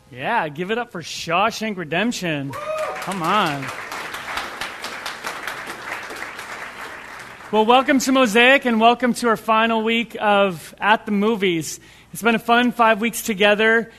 Yeah, give it up for Shawshank Redemption. Come on. Well, welcome to Mosaic and welcome to our final week of At the Movies. It's been a fun 5 weeks together.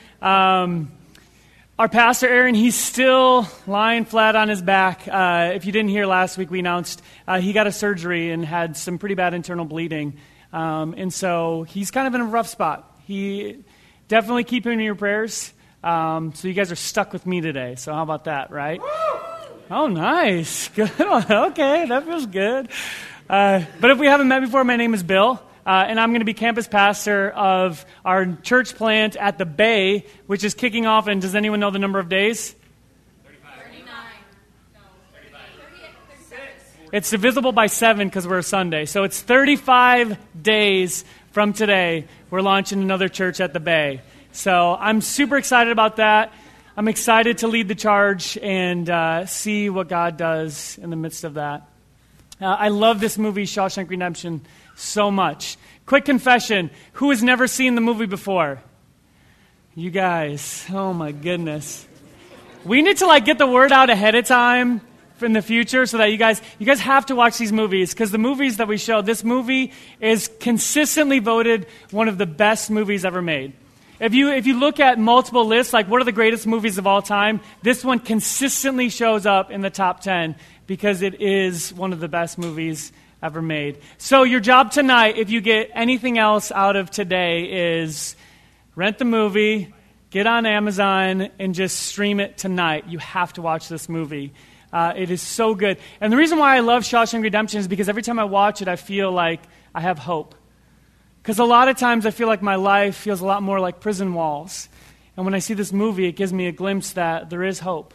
Our pastor, Aaron, he's still lying flat on his back. If you didn't hear last week, we announced he got a surgery and had some pretty bad internal bleeding. And so he's kind of in a rough spot. He definitely keep him in your prayers. So you guys are stuck with me today. So how about that, right? Oh, nice. Good. Okay, that feels good. But if we haven't met before, my name is Bill. And I'm going to be campus pastor of our church plant at the Bay, which is kicking off. And does anyone know the number of days? 39. No, 35. 37. It's divisible by 7 because we're a Sunday. So it's 35 days from today. We're launching another church at the Bay. So I'm super excited about that. I'm excited to lead the charge and see what God does in the midst of that. I love this movie, Shawshank Redemption, so much. Quick confession, who has never seen the movie before? You guys, oh my goodness. We need to get the word out ahead of time in the future so that you guys have to watch these movies, because the movies that we show, this movie is consistently voted one of the best movies ever made. If you look at multiple lists, like what are the greatest movies of all time, this one consistently shows up in the top 10 because it is one of the best movies ever made. So your job tonight, if you get anything else out of today, is rent the movie, get on Amazon, and just stream it tonight. You have to watch this movie. It is so good. And the reason why I love Shawshank Redemption is because every time I watch it, I feel like I have hope. Because a lot of times I feel like my life feels a lot more like prison walls. And when I see this movie, it gives me a glimpse that there is hope.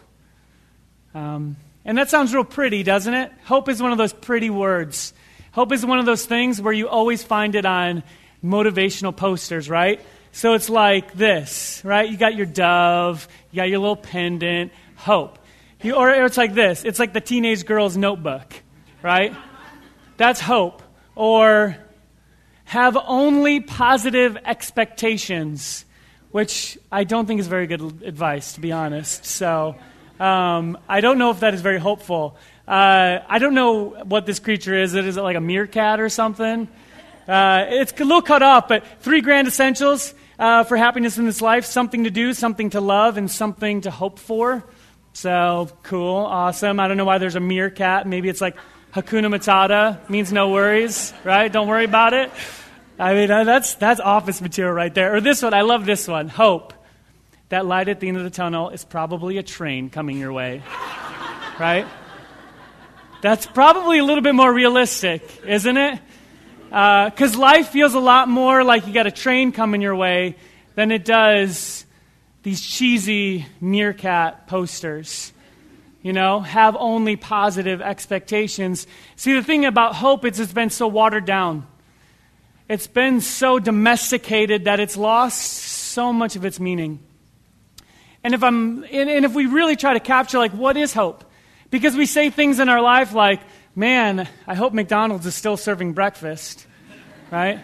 And that sounds real pretty, doesn't it? Hope is one of those pretty words. Hope is one of those things where you always find it on motivational posters, right? So it's like this, right? You got your dove, you got your little pendant, hope. Or it's like this. It's like the teenage girl's notebook, right? That's hope. Or have only positive expectations, which I don't think is very good advice, to be honest. So I don't know if that is very hopeful. I don't know what this creature is. Is it like a meerkat or something? It's a little cut off, but 3 grand essentials for happiness in this life: something to do, something to love, and something to hope for. So cool, awesome. I don't know why there's a meerkat. Maybe it's like Hakuna Matata, means no worries, right? Don't worry about it. I mean, that's office material right there. Or this one, I love this one. Hope. That light at the end of the tunnel is probably a train coming your way, right? That's probably a little bit more realistic, isn't it? Because life feels a lot more like you got a train coming your way than it does these cheesy meerkat posters. You know, have only positive expectations. See, the thing about hope is it's been so watered down. It's been so domesticated that it's lost so much of its meaning. And if we really try to capture, what is hope? Because we say things in our life like, man, I hope McDonald's is still serving breakfast, right?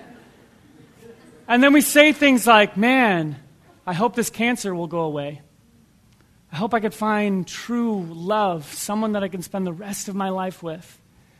And then we say things like, man, I hope this cancer will go away. I hope I could find true love, someone that I can spend the rest of my life with.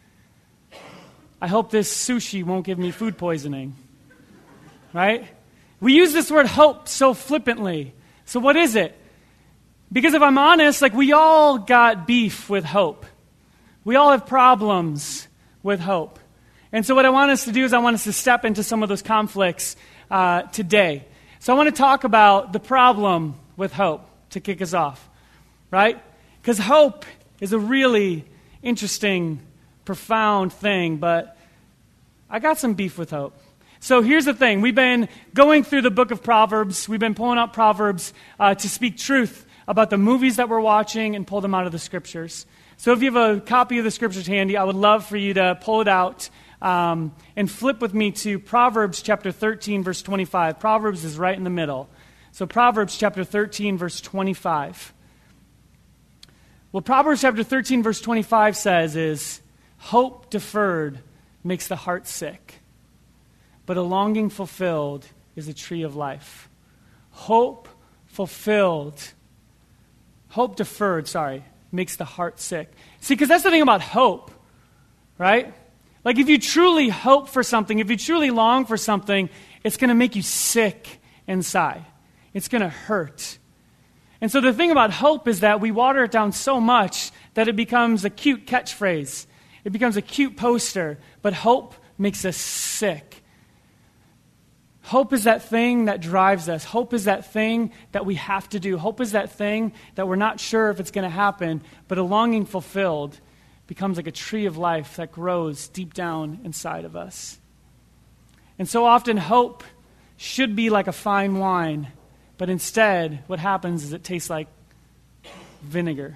I hope this sushi won't give me food poisoning, right? We use this word hope so flippantly. So what is it? Because if I'm honest, we all got beef with hope. We all have problems with hope. And so what I want us to do is I want us to step into some of those conflicts today. So I want to talk about the problem with hope to kick us off, right? Because hope is a really interesting, profound thing, but I got some beef with hope. So here's the thing. We've been going through the book of Proverbs. We've been pulling out Proverbs to speak truth about the movies that we're watching and pull them out of the Scriptures. So if you have a copy of the Scriptures handy, I would love for you to pull it out and flip with me to Proverbs chapter 13, verse 25. Proverbs is right in the middle. So Proverbs chapter 13, verse 25. What Proverbs chapter 13, verse 25 says is, hope deferred makes the heart sick, but a longing fulfilled is a tree of life. Hope fulfilled. Hope deferred, makes the heart sick. See, because that's the thing about hope, right? Like if you truly hope for something, if you truly long for something, it's going to make you sick inside. It's going to hurt. And so the thing about hope is that we water it down so much that it becomes a cute catchphrase. It becomes a cute poster, but hope makes us sick. Hope is that thing that drives us. Hope is that thing that we have to do. Hope is that thing that we're not sure if it's going to happen, but a longing fulfilled becomes like a tree of life that grows deep down inside of us. And so often hope should be like a fine wine, but instead what happens is it tastes like vinegar.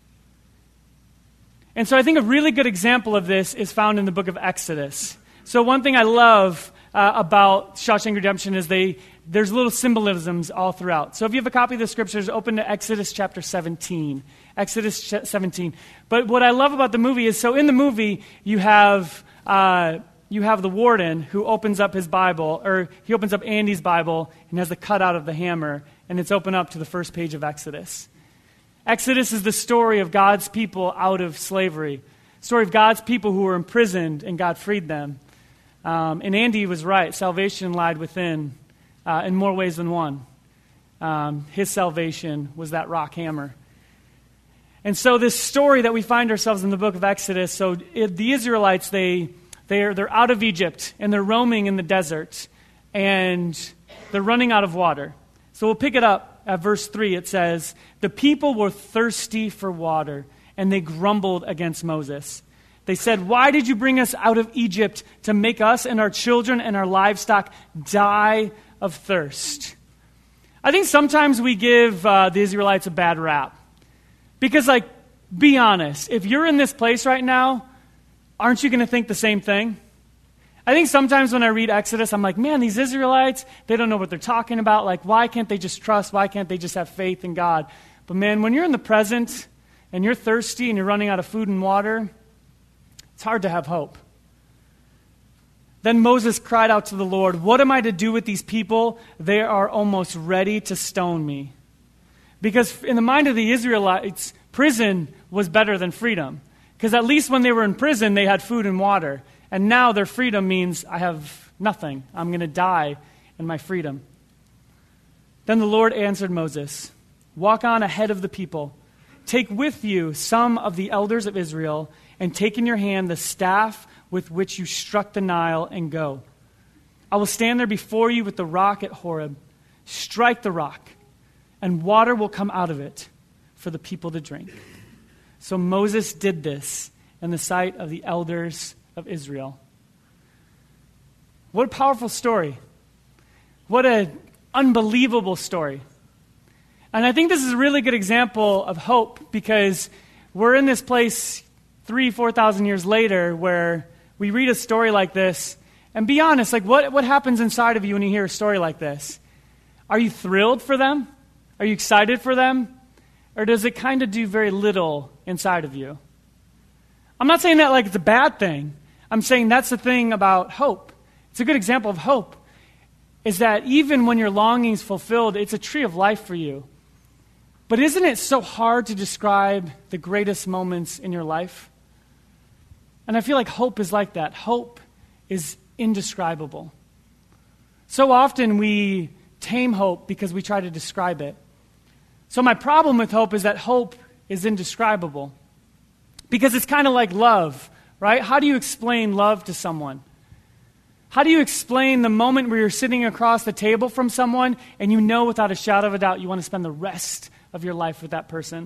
And so I think a really good example of this is found in the book of Exodus. So one thing I love about Shawshank Redemption is there's little symbolisms all throughout. So if you have a copy of the scriptures, open to Exodus chapter 17. Exodus 17. But what I love about the movie is, so in the movie, you have the warden who opens up his Bible, or he opens up Andy's Bible and has the cutout of the hammer, and it's open up to the first page of Exodus. Exodus is the story of God's people out of slavery. Story of God's people who were imprisoned and God freed them. And Andy was right. Salvation lied within in more ways than one. His salvation was that rock hammer. And so this story that we find ourselves in the book of Exodus, so the Israelites, they're out of Egypt, and they're roaming in the desert, and they're running out of water. So we'll pick it up at verse 3. It says, "The people were thirsty for water, and they grumbled against Moses. They said, 'Why did you bring us out of Egypt to make us and our children and our livestock die of thirst?'" I think sometimes we give the Israelites a bad rap. Because, be honest, if you're in this place right now, aren't you going to think the same thing? I think sometimes when I read Exodus, I'm like, man, these Israelites, they don't know what they're talking about. Like, why can't they just trust? Why can't they just have faith in God? But man, when you're in the present and you're thirsty and you're running out of food and water, it's hard to have hope. Then Moses cried out to the Lord, "What am I to do with these people? They are almost ready to stone me." Because in the mind of the Israelites, prison was better than freedom. Because at least when they were in prison, they had food and water. And now their freedom means I have nothing. I'm going to die in my freedom. Then the Lord answered Moses, "Walk on ahead of the people. Take with you some of the elders of Israel, and take in your hand the staff with which you struck the Nile, and go. I will stand there before you with the rock at Horeb. Strike the rock, and water will come out of it for the people to drink." So Moses did this in the sight of the elders of Israel. What a powerful story. What an unbelievable story. And I think this is a really good example of hope, because we're in this place 3,000-4,000 years later where we read a story like this, and be honest, what happens inside of you when you hear a story like this? Are you thrilled for them? Are you excited for them? Or does it kind of do very little inside of you? I'm not saying that like it's a bad thing. I'm saying that's the thing about hope. It's a good example of hope, is that even when your longing is fulfilled, it's a tree of life for you. But isn't it so hard to describe the greatest moments in your life? And I feel like hope is like that. Hope is indescribable. So often we tame hope because we try to describe it. So my problem with hope is that hope is indescribable. Because it's kind of like love, right? How do you explain love to someone? How do you explain the moment where you're sitting across the table from someone and you know without a shadow of a doubt you want to spend the rest of your life with that person?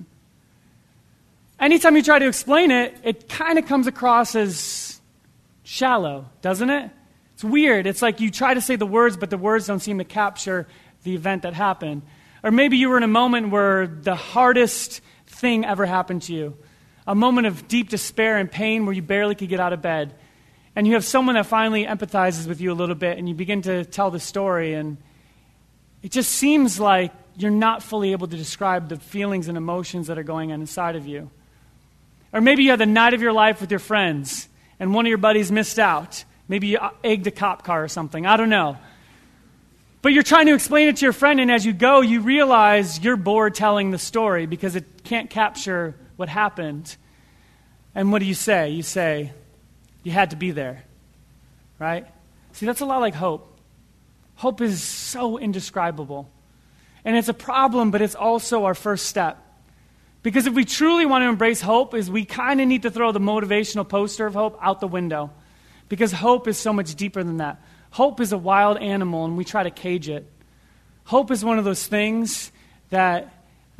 Anytime you try to explain it, it kind of comes across as shallow, doesn't it? It's weird. It's like you try to say the words, but the words don't seem to capture the event that happened. Or maybe you were in a moment where the hardest thing ever happened to you. A moment of deep despair and pain where you barely could get out of bed. And you have someone that finally empathizes with you a little bit, and you begin to tell the story, and it just seems like you're not fully able to describe the feelings and emotions that are going on inside of you. Or maybe you had the night of your life with your friends, and one of your buddies missed out. Maybe you egged a cop car or something. I don't know. But you're trying to explain it to your friend, and as you go, you realize you're bored telling the story because it can't capture what happened. And what do? You say, you had to be there, right? See, that's a lot like hope. Hope is so indescribable. And it's a problem, but it's also our first step. Because if we truly want to embrace hope, is we kind of need to throw the motivational poster of hope out the window. Because hope is so much deeper than that. Hope is a wild animal, and we try to cage it. Hope is one of those things that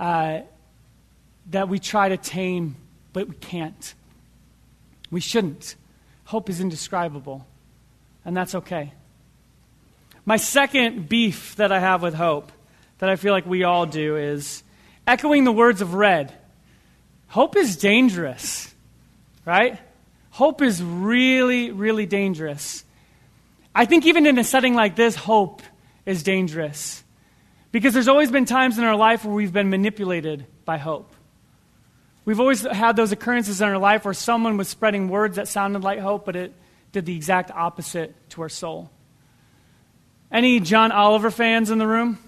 we try to tame, but we can't. We shouldn't. Hope is indescribable, and that's okay. My second beef that I have with hope, that I feel like we all do, is echoing the words of Red. Hope is dangerous, right? Hope is really, really dangerous. I think even in a setting like this, hope is dangerous. Because there's always been times in our life where we've been manipulated by hope. We've always had those occurrences in our life where someone was spreading words that sounded like hope, but it did the exact opposite to our soul. Any John Oliver fans in the room?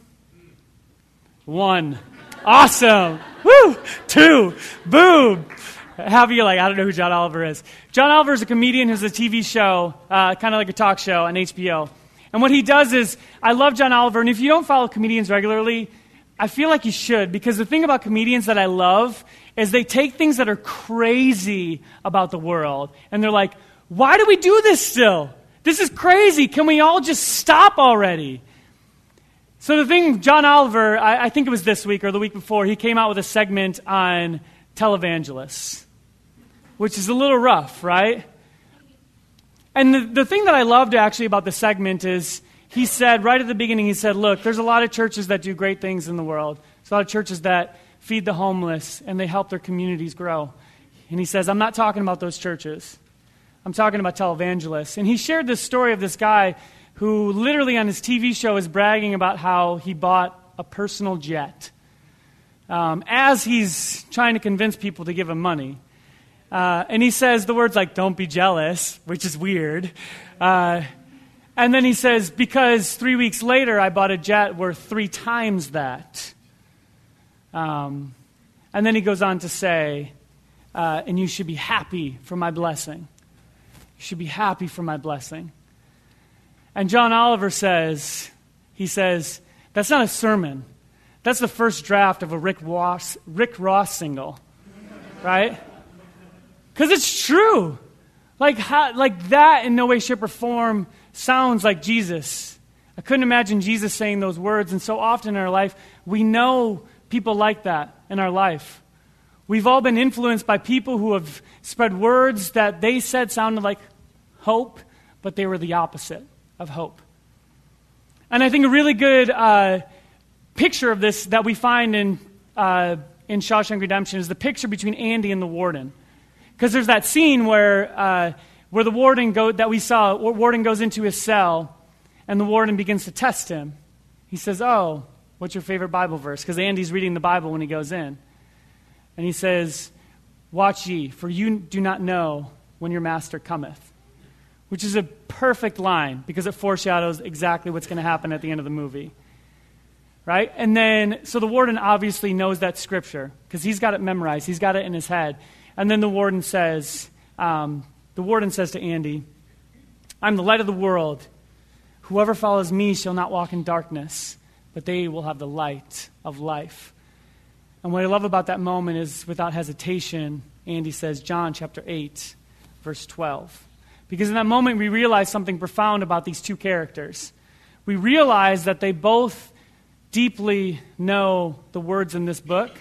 1. Awesome. Woo! 2. Boom. Half of you are like, I don't know who John Oliver is. John Oliver is a comedian who has a TV show, kind of like a talk show on HBO. And what he does is, I love John Oliver, and if you don't follow comedians regularly, I feel like you should, because the thing about comedians that I love is they take things that are crazy about the world, and they're like, why do we do this still? This is crazy. Can we all just stop already? So the thing, John Oliver, I think it was this week or the week before, he came out with a segment on televangelists, which is a little rough, right? And the thing that I loved actually about the segment is he said, right at the beginning, he said, look, there's a lot of churches that do great things in the world. There's a lot of churches that feed the homeless and they help their communities grow. And he says, I'm not talking about those churches. I'm talking about televangelists. And he shared this story of this guy who literally on his TV show is bragging about how he bought a personal jet as he's trying to convince people to give him money. And he says the words like, don't be jealous, which is weird. And then he says, because 3 weeks later I bought a jet worth 3 times that. And then he goes on to say, and you should be happy for my blessing. You should be happy for my blessing. And John Oliver says, that's not a sermon. That's the first draft of a Rick Ross single, right? Because it's true. Like that in no way, shape, or form sounds like Jesus. I couldn't imagine Jesus saying those words. And so often in our life, we know people like that in our life. We've all been influenced by people who have spread words that they said sounded like hope, but they were the opposite of hope. And I think a really good picture of this that we find in Shawshank Redemption is the picture between Andy and the warden. Because there's that scene where the warden warden goes into his cell, and the warden begins to test him. He says, oh, what's your favorite Bible verse? Because Andy's reading the Bible when he goes in. And he says, watch ye, for you do not know when your master cometh. Which is a perfect line, because it foreshadows exactly what's going to happen at the end of the movie. Right? And then, so the warden obviously knows that scripture, because he's got it memorized. He's got it in his head. And then the warden says to Andy, I'm the light of the world. Whoever follows me shall not walk in darkness, but they will have the light of life. And what I love about that moment is, without hesitation, Andy says, John chapter 8, verse 12. Because in that moment, we realize something profound about these two characters. We realize that they both deeply know the words in this book,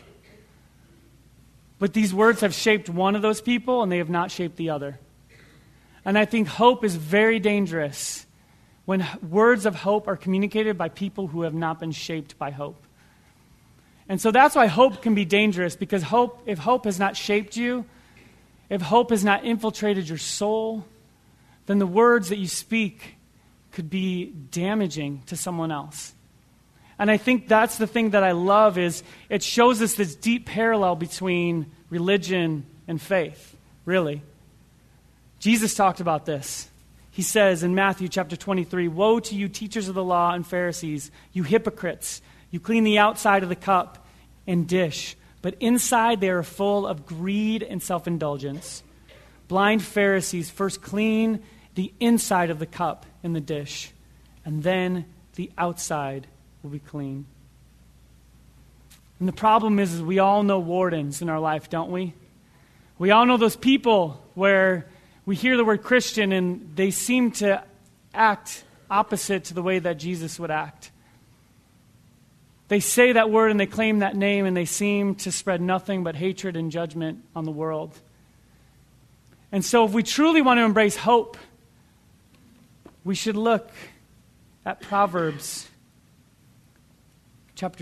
but these words have shaped one of those people, and they have not shaped the other. And I think hope is very dangerous when words of hope are communicated by people who have not been shaped by hope. And so that's why hope can be dangerous, because if hope has not shaped you, if hope has not infiltrated your soul, then the words that you speak could be damaging to someone else. And I think that's the thing that I love, is it shows us this deep parallel between religion and faith, really. Jesus talked about this. he says in Matthew chapter 23, "Woe to you, teachers of the law and Pharisees, you hypocrites! You clean the outside of the cup and dish, but inside they are full of greed and self-indulgence. Blind Pharisees, first clean the inside of the cup and the dish, and then the outside will be clean." And the problem is we all know wardens in our life, don't we? We all know those people where we hear the word Christian and they seem to act opposite to the way that Jesus would act. They say that word and they claim that name and they seem to spread nothing but hatred and judgment on the world. And so if we truly want to embrace hope, we should look at Proverbs chapter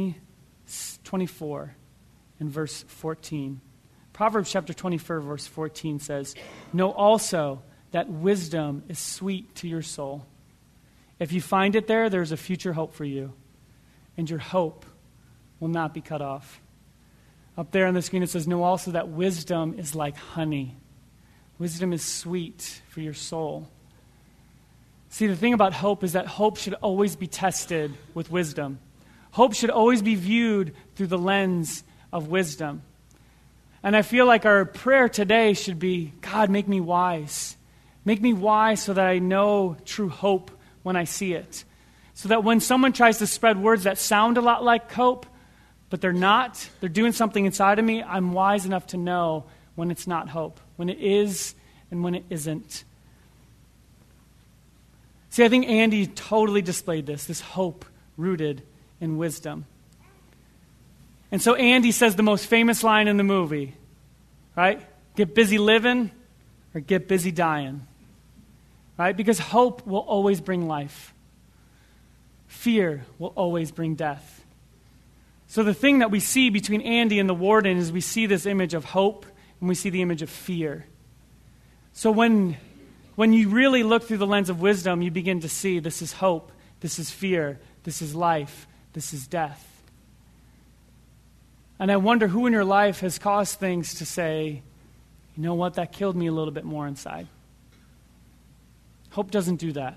24 and verse 14. Proverbs chapter 24 verse 14 says, "Know also that wisdom is sweet to your soul. If you find it there, there's a future hope for you, and your hope will not be cut off." Up there on the screen it says, "Know also that wisdom is like honey." Wisdom is sweet for your soul. See, the thing about hope is that hope should always be tested with wisdom. Hope should always be viewed through the lens of wisdom. And I feel like our prayer today should be, "God, make me wise. Make me wise so that I know true hope when I see it. So that when someone tries to spread words that sound a lot like hope, but they're not, they're doing something inside of me, I'm wise enough to know when it's not hope, when it is and when it isn't." See, I think Andy totally displayed this hope rooted in wisdom. And so Andy says the most famous line in the movie, right? Get busy living or get busy dying, right? Because hope will always bring life. Fear will always bring death. So the thing that we see between Andy and the warden is we see this image of hope and we see the image of fear. So when you really look through the lens of wisdom, you begin to see this is hope, this is fear, this is life, this is death. And I wonder who in your life has caused things to say, "You know what, that killed me a little bit more inside." Hope doesn't do that.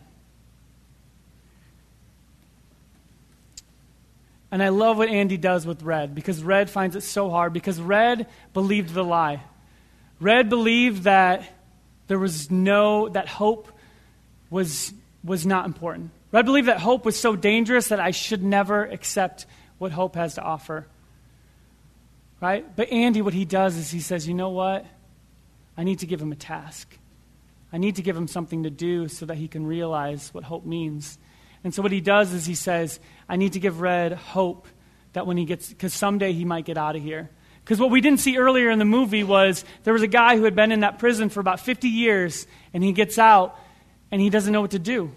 And I love what Andy does with Red, because Red finds it so hard, because Red believed the lie. Red believed that that hope was not important. Red believed that hope was so dangerous that I should never accept what hope has to offer. Right? But Andy, what he does is he says, "You know what? I need to give him a task. I need to give him something to do so that he can realize what hope means." And so what he does is he says, "I need to give Red hope that when he gets, because someday he might get out of here." Because what we didn't see earlier in the movie was there was a guy who had been in that prison for about 50 years, and he gets out, and he doesn't know what to do.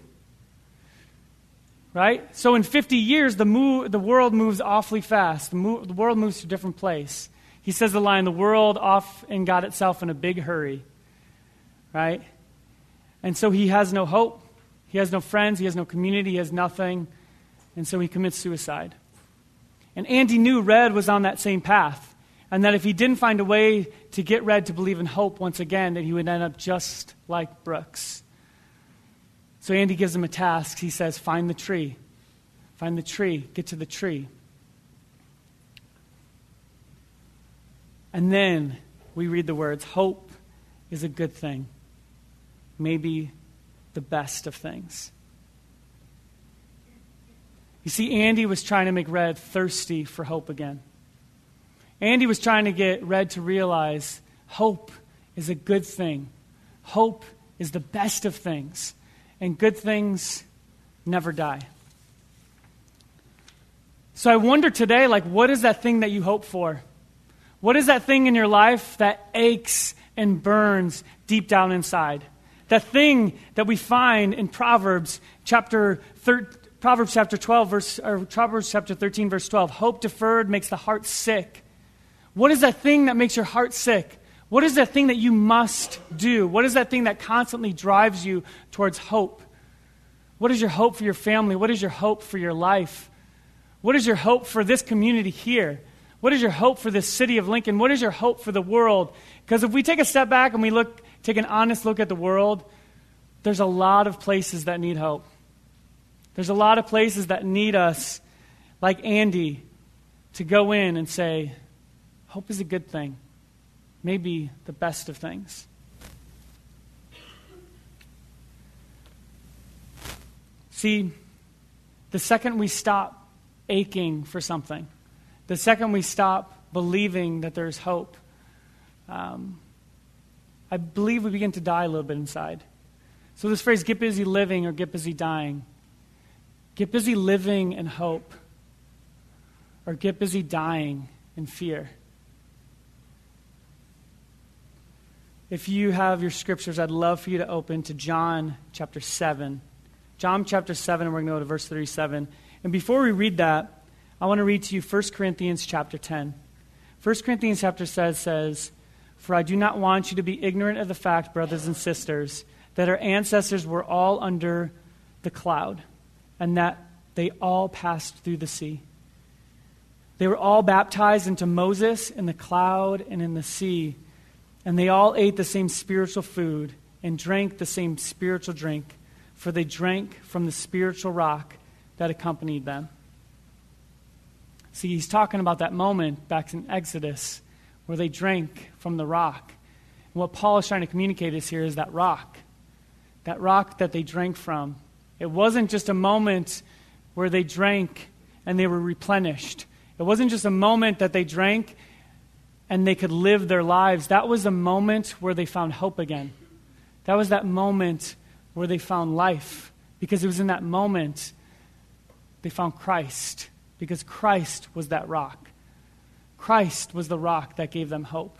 Right? So in 50 years, the world moves awfully fast. The world moves to a different place. He says the line, "The world off and got itself in a big hurry." Right? And so he has no hope. He has no friends. He has no community. He has nothing. And so he commits suicide. And Andy knew Red was on that same path. And that if he didn't find a way to get Red to believe in hope once again, that he would end up just like Brooks. So Andy gives him a task. He says, "Find the tree. Find the tree. Get to the tree." And then we read the words, "Hope is a good thing, maybe the best of things." You see, Andy was trying to make Red thirsty for hope again. Andy was trying to get Red to realize hope is a good thing. Hope is the best of things. And good things never die. So I wonder today, what is that thing that you hope for? What is that thing in your life that aches and burns deep down inside? That thing that we find in Proverbs chapter 12, Proverbs chapter 13, verse 12. Hope deferred makes the heart sick. What is that thing that makes your heart sick? What is that thing that you must do? What is that thing that constantly drives you towards hope? What is your hope for your family? What is your hope for your life? What is your hope for this community here? What is your hope for this city of Lincoln? What is your hope for the world? Because if we take a step back and we take an honest look at the world, there's a lot of places that need hope. There's a lot of places that need us, like Andy, to go in and say, hope is a good thing, maybe the best of things. See, the second we stop aching for something, the second we stop believing that there's hope, I believe we begin to die a little bit inside. So this phrase, get busy living or get busy dying. Get busy living in hope or get busy dying in fear. If you have your scriptures, I'd love for you to open to John chapter 7. John chapter 7, and we're going to go to verse 37. And before we read that, I want to read to you 1 Corinthians chapter 10. 1 Corinthians chapter 10 says, "For I do not want you to be ignorant of the fact, brothers and sisters, that our ancestors were all under the cloud, and that they all passed through the sea. They were all baptized into Moses in the cloud and in the sea, and they all ate the same spiritual food and drank the same spiritual drink, for they drank from the spiritual rock that accompanied them." See, he's talking about that moment back in Exodus where they drank from the rock. And what Paul is trying to communicate is here is that rock that they drank from. It wasn't just a moment where they drank and they were replenished. It wasn't just a moment that they drank and they could live their lives. That was a moment where they found hope again. That was that moment where they found life, because it was in that moment they found Christ, because Christ was that rock. Christ was the rock that gave them hope.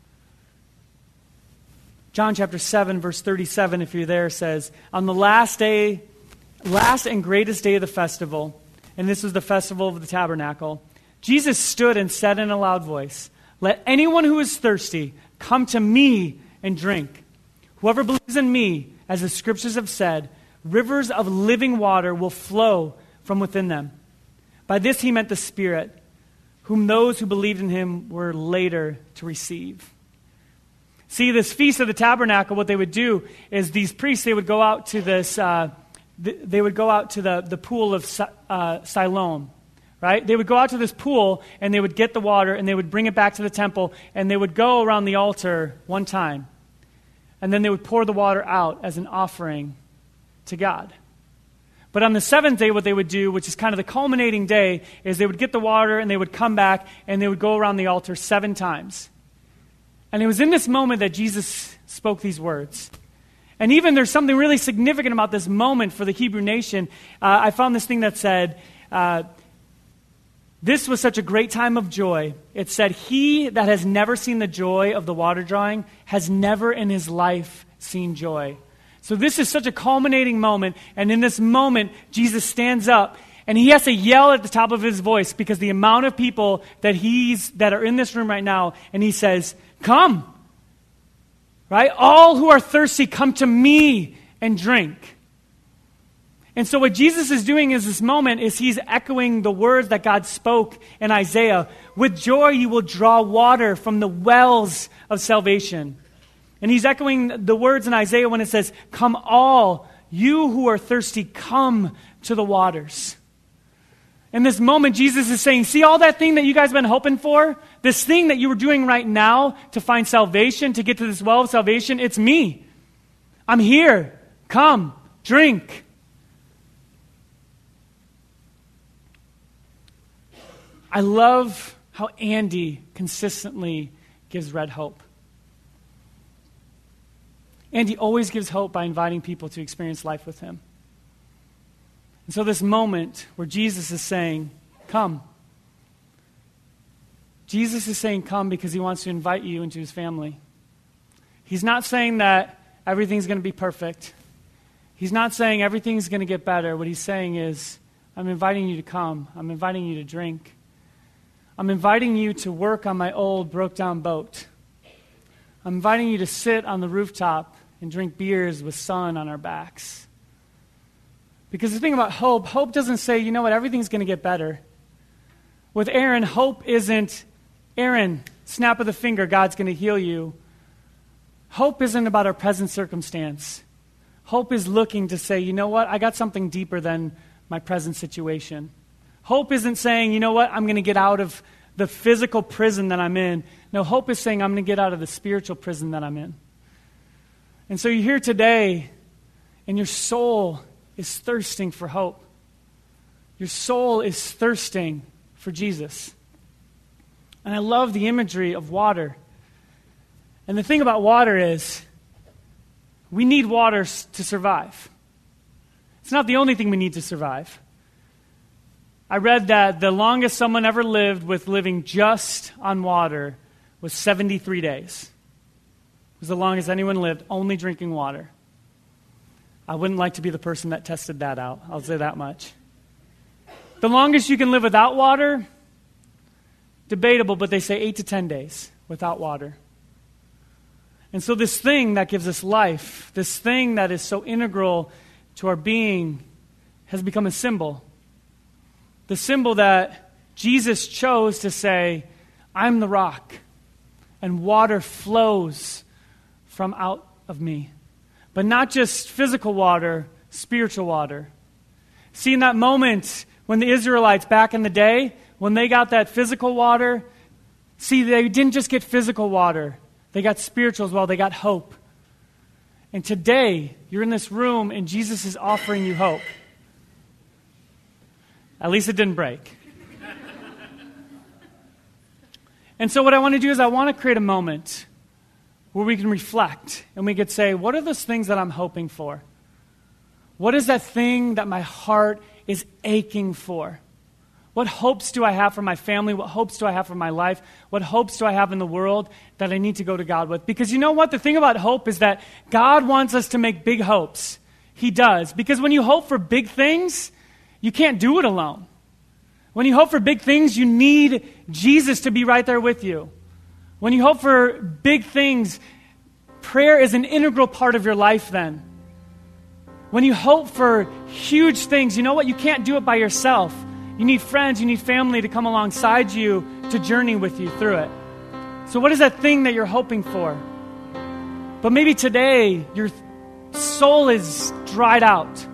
John chapter 7, verse 37, if you're there, says, "On the last and greatest day of the festival," and this was the festival of the tabernacle, "Jesus stood and said in a loud voice, 'Let anyone who is thirsty come to me and drink. Whoever believes in me, as the scriptures have said, rivers of living water will flow from within them.' By this he meant the Spirit, whom those who believed in him were later to receive." See, this Feast of the Tabernacle, what they would do is these priests, they would go out to this, they would go out to the pool of Siloam, right? They would go out to this pool, and they would get the water, and they would bring it back to the temple, and they would go around the altar one time, and then they would pour the water out as an offering to God. But on the seventh day, what they would do, which is kind of the culminating day, is they would get the water, and they would come back, and they would go around the altar 7 times. And it was in this moment that Jesus spoke these words. And even there's something really significant about this moment for the Hebrew nation. I found this thing that said, this was such a great time of joy. It said, "He that has never seen the joy of the water drawing has never in his life seen joy." So this is such a culminating moment. And in this moment, Jesus stands up, and he has to yell at the top of his voice because the amount of people that are in this room right now, and he says, "Come." Right? "All who are thirsty, come to me and drink." And so what Jesus is doing is this moment is he's echoing the words that God spoke in Isaiah. "With joy you will draw water from the wells of salvation." And he's echoing the words in Isaiah when it says, "Come all, you who are thirsty, come to the waters." In this moment, Jesus is saying, see all that thing that you guys have been hoping for? This thing that you were doing right now to find salvation, to get to this well of salvation, it's me. I'm here. Come, drink. I love how Andy consistently gives Red hope. Andy always gives hope by inviting people to experience life with him. And so this moment where Jesus is saying, come. Jesus is saying come because he wants to invite you into his family. He's not saying that everything's going to be perfect. He's not saying everything's going to get better. What he's saying is, I'm inviting you to come. I'm inviting you to drink. I'm inviting you to work on my old broke-down boat. I'm inviting you to sit on the rooftop and drink beers with sun on our backs. Because the thing about hope doesn't say, you know what, everything's going to get better. With Aaron, hope isn't, Aaron, snap of the finger, God's going to heal you. Hope isn't about our present circumstance. Hope is looking to say, you know what, I got something deeper than my present situation. Hope isn't saying, you know what, I'm going to get out of the physical prison that I'm in. No, hope is saying I'm going to get out of the spiritual prison that I'm in. And so you're here today, and your soul is thirsting for hope. Your soul is thirsting for Jesus. And I love the imagery of water. And the thing about water is, we need water to survive. It's not the only thing we need to survive. I read that the longest someone ever lived with living just on water was 73 days. It was the longest anyone lived only drinking water. I wouldn't like to be the person that tested that out. I'll say that much. The longest you can live without water, debatable, but they say 8 to 10 days without water. And so this thing that gives us life, this thing that is so integral to our being, has become a symbol. The symbol that Jesus chose to say, I'm the rock, and water flows from out of me. But not just physical water, spiritual water. See, in that moment when the Israelites back in the day, when they got that physical water, see, they didn't just get physical water. They got spiritual as well. They got hope. And today, you're in this room and Jesus is offering you hope. At least it didn't break. And so what I want to do is I want to create a moment where we can reflect and we could say, what are those things that I'm hoping for? What is that thing that my heart is aching for? What hopes do I have for my family? What hopes do I have for my life? What hopes do I have in the world that I need to go to God with? Because you know what? The thing about hope is that God wants us to make big hopes. He does. Because when you hope for big things, you can't do it alone. When you hope for big things, you need Jesus to be right there with you. When you hope for big things, prayer is an integral part of your life then. When you hope for huge things, you know what? You can't do it by yourself. You need friends, you need family to come alongside you to journey with you through it. So what is that thing that you're hoping for? But maybe today, your soul is dried out.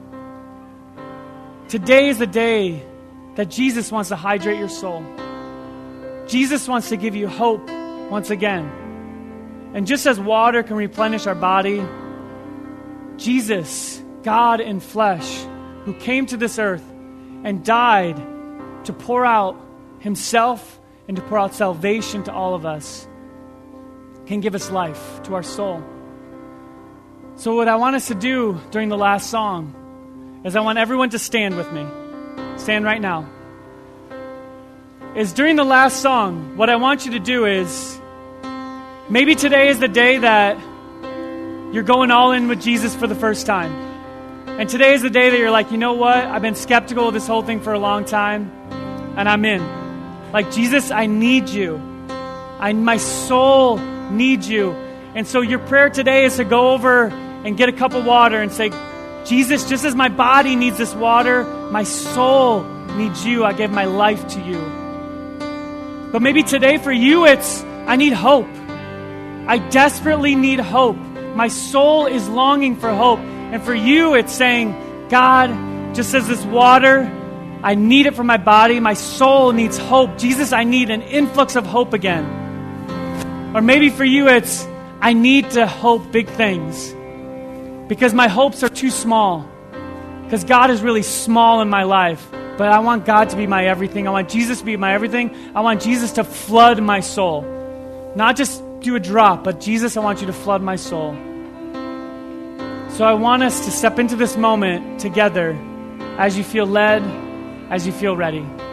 Today is the day that Jesus wants to hydrate your soul. Jesus wants to give you hope once again. And just as water can replenish our body, Jesus, God in flesh, who came to this earth and died to pour out himself and to pour out salvation to all of us, can give us life to our soul. So what I want us to do during the last song is I want everyone to stand with me. Stand right now. Is during the last song, what I want you to do is, maybe today is the day that you're going all in with Jesus for the first time. And today is the day that you're like, you know what? I've been skeptical of this whole thing for a long time, and I'm in. Like, Jesus, I need you. My soul needs you. And so your prayer today is to go over and get a cup of water and say, Jesus, just as my body needs this water, my soul needs you. I give my life to you. But maybe today for you, it's, I need hope. I desperately need hope. My soul is longing for hope. And for you, it's saying, God, just as this water, I need it for my body. My soul needs hope. Jesus, I need an influx of hope again. Or maybe for you, it's, I need to hope big things. Because my hopes are too small. Because God is really small in my life. But I want God to be my everything. I want Jesus to be my everything. I want Jesus to flood my soul. Not just do a drop, but Jesus, I want you to flood my soul. So I want us to step into this moment together as you feel led, as you feel ready.